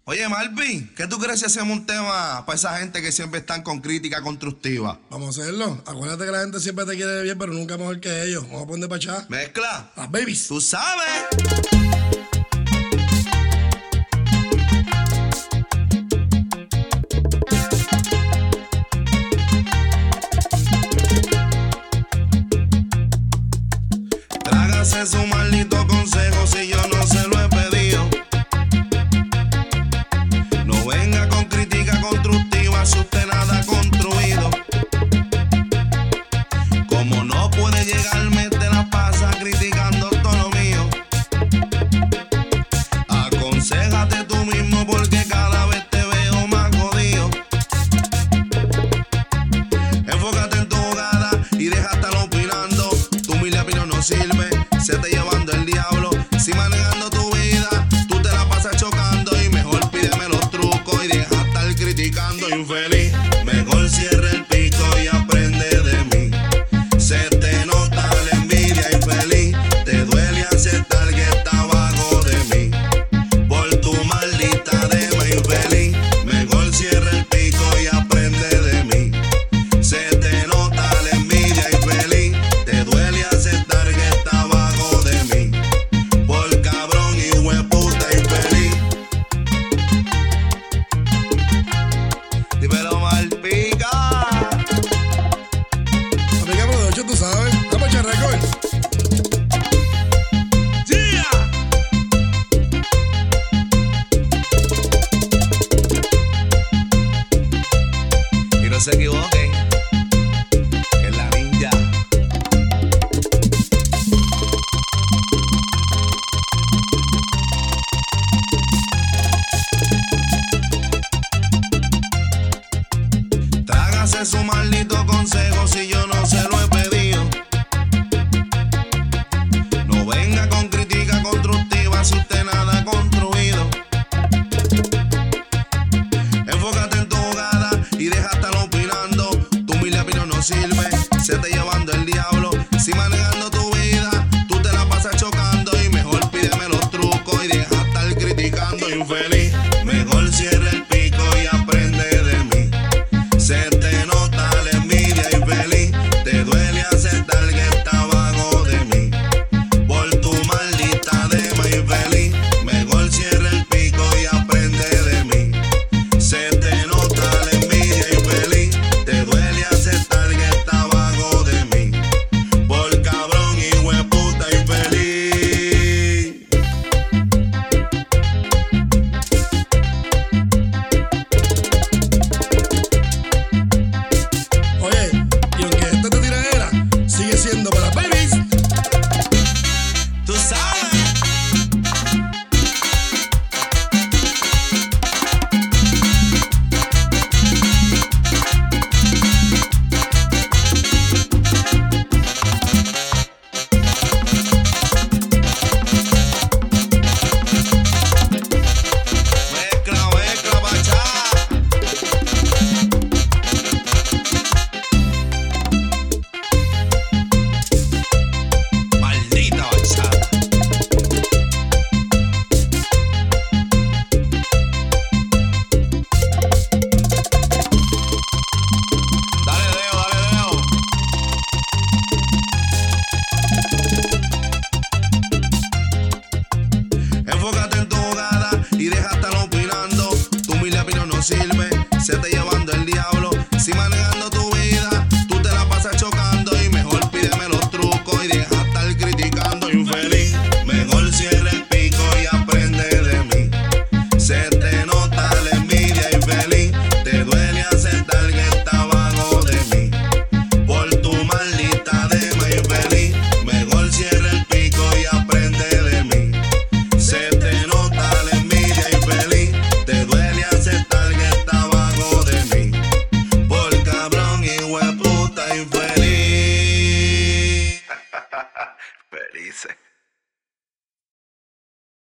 Oye, Marvin, ¿qué tú crees si hacemos un tema para esa gente que siempre están con crítica constructiva? Vamos a hacerlo. Acuérdate que la gente siempre te quiere bien, pero nunca mejor que ellos. Vamos a poner para allá. Mezcla. Las babies. Tú sabes. Trágase su maldito consejo si yo no se lo he pedido. No venga con crítica constructiva si usted nada ha construido. Como no puede llegarme, te la pasa criticando todo lo mío. Aconséjate tú mismo porque cada vez te veo más jodido. Enfócate en tu jugada y deja estar opinando. Tu humilde opinión no sirve, se te llevando el diablo. Si manejando tu vida, tú te la pasas chocando. Y mejor pídeme los trucos y deja estar criticando, infeliz. Mejor cierra el pico y aprende de mí. Se te nota la envidia, infeliz. Te duele aceptar que está abajo de mí. Por tu maldita dema, infeliz. Mejor cierra el pico y aprende de mí. Se te nota la envidia, infeliz. Te duele aceptar que está abajo de mí. Por cabrón y hueputa, infeliz. Dímelo, Malpica. Amiga Production, tú sabes. Vamos a echar récord. ¡Yeah! Y no se equivoquen, es la ninja. Trágase su maldito consejo si yo no se lo he pedido. No venga con crítica constructiva si usted nada ha construido. Enfócate en tu jugada y deja estar opinando. Tu humilde opinión no sirve, se te llevando el diablo. Si manejando tu vida, tú te la pasas chocando. Y mejor pídeme los trucos y deja estar criticando, infeliz. Mejor cierra el pico y aprende de mí. Se te nota la envidia, infeliz. Te duele aceptar que está abajo de mí. Por tu maldita dema, infeliz. Mejor cierra el pico y aprende de mí. Se te nota la envidia, infeliz. Te duele aceptar que está abajo de mí. Por cabrón y hueputa, infeliz. Oye, y aunque esto te tiradera, sigue siendo para las babies. Tú sabes. Mezcla, mezcla, bachá. Maldita bachata. Dale, Deo, dale, Deo. Enfócate en tu jugada y deja estar opinando. Tu humilde opinión no sirve,